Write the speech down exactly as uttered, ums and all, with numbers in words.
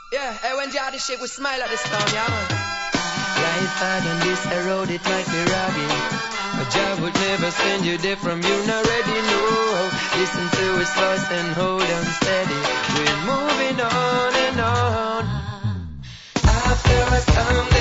Yeah, hey, when you had this shit, we smile at this town, yeah, man. Life hard on this road, it might be rugged, but Jah would never send you there from you already know. Listen to his voice and hold on steady. We're moving on and on. After a storm